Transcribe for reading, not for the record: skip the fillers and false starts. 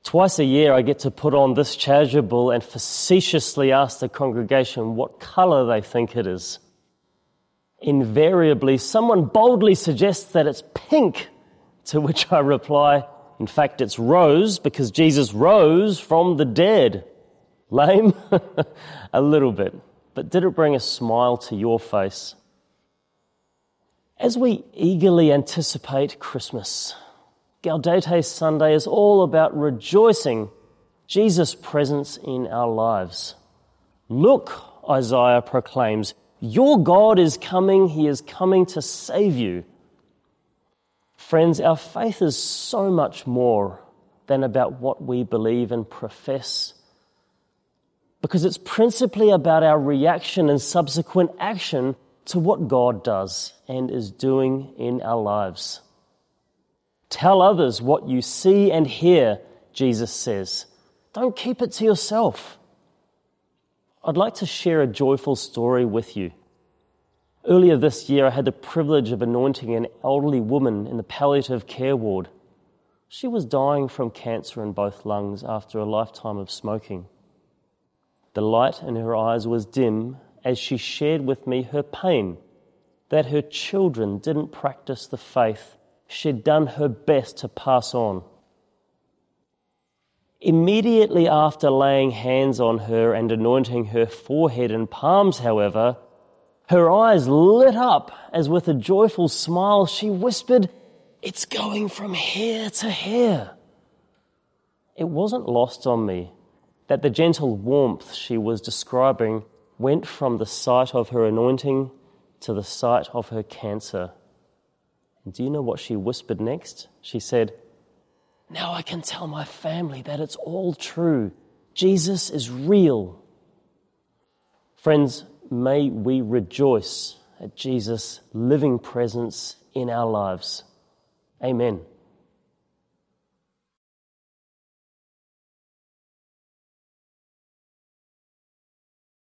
Twice a year I get to put on this chasuble and facetiously ask the congregation what colour they think it is. Invariably, someone boldly suggests that it's pink, to which I reply, in fact, it's rose because Jesus rose from the dead. Lame? A little bit. But did it bring a smile to your face? As we eagerly anticipate Christmas, Gaudete Sunday is all about rejoicing Jesus' presence in our lives. Look, Isaiah proclaims, your God is coming, he is coming to save you. Friends, our faith is so much more than about what we believe and profess, because it's principally about our reaction and subsequent action to what God does and is doing in our lives. Tell others what you see and hear, Jesus says. Don't keep it to yourself. I'd like to share a joyful story with you. Earlier this year, I had the privilege of anointing an elderly woman in the palliative care ward. She was dying from cancer in both lungs after a lifetime of smoking. The light in her eyes was dim as she shared with me her pain that her children didn't practice the faith she'd done her best to pass on. Immediately after laying hands on her and anointing her forehead and palms, however, her eyes lit up as with a joyful smile she whispered, "It's going from here to here." It wasn't lost on me that the gentle warmth she was describing went from the sight of her anointing to the sight of her cancer. And do you know what she whispered next? She said, "Now I can tell my family that it's all true. Jesus is real." Friends, may we rejoice at Jesus' living presence in our lives. Amen.